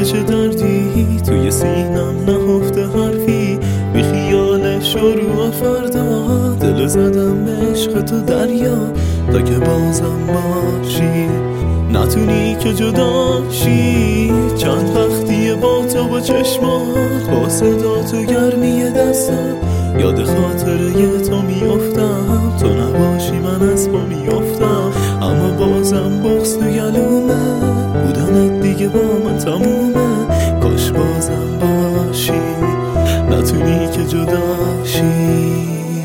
چه دردی توی سینم نهفته حرفی، بی خیالش رو فردا دل زدم عشق تو دریا تا که بازم باشی، نتونی که جداشی. چند وقتیه با تو با چشمات، با صدا تو گرمی دستم، یاد خاطره تو میافتم. تو نباشی من از پا میافتم، اما بازم بغض تو گلومه، بودنت دیگه با من تمومه. کاش بازم باشی، نتونی که جداشی.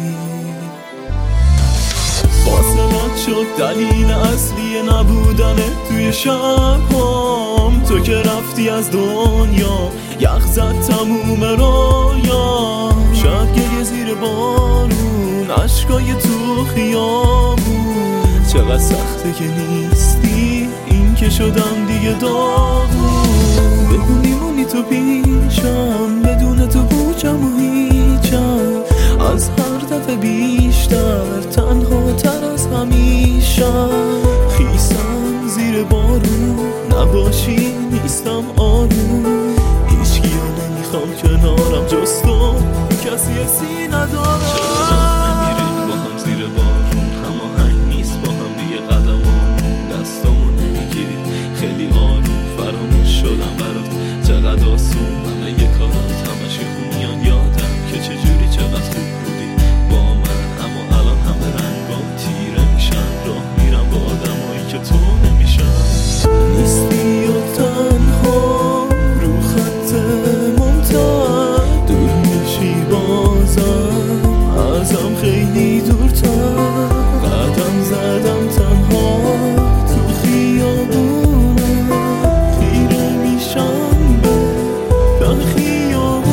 فاصلت شد دلیل اصلی نبودنه توی شبام، تو که رفتی از دنیا یخ زد تموم رویا. شب گریه زیر بارون، عشقای تو خیابون، چقدر سخته که نیستی، این که شدم دیگه داغون. بگو میمونی تو پیشم، بدون تو پوچم و هیچم، از هر دفعه بیشتر تنها تر از همیشه. خیسم زیر بارون، نباشی نیستم آروم، هیچ کیو نمیخوام کنارم جز تو، کسی حسی ندارم. چرا نمیریم با هم زیر بارون، هماهنگ نیست با هم دیگه قدممون، دستامو نمیگیری خیلی آروم، فراموش شدم برات چقدر آسون. همه یه کارات همش میان یادم که چجوری چقدر خوب بودی با من، اما الان همه رنگام تیره میشن، راه میرم با آدمایی که تو نمیشن. نیستی و تنها رو خط ممتد، دور میشی بازم ازم خیلی دورتر. قدم زدم تنها تو خیابونم، خیره میشم به خیابونم.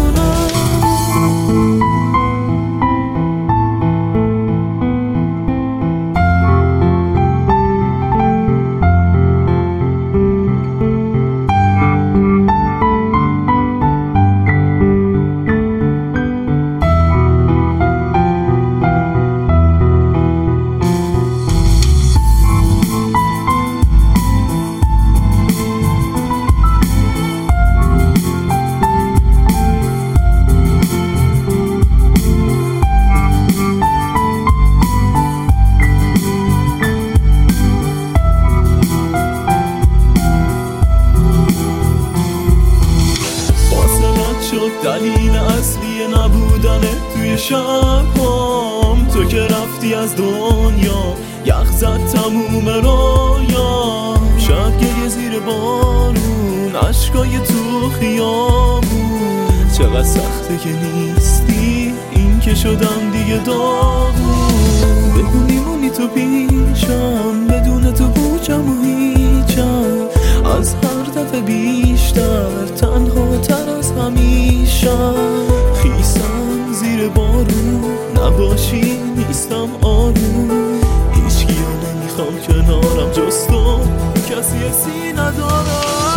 دلیل اصلی نبودنه توی شبام، تو که رفتی از دنیا یخ زد تموم رویا. شب گریه زیر بارون، عشقای تو خیابون، چقدر سخته که نیستی، این که شدم دیگه داغون. بگو میمونی تو پیشم، بدون تو پوچم و هیچم، از هر دفعه بیشتر تنها تر از همیشه. خیسم زیر بارون، نباشی نیستم آروم، هیچ کیو نمیخوام کنارم جز تو، کسی حسی ندارم.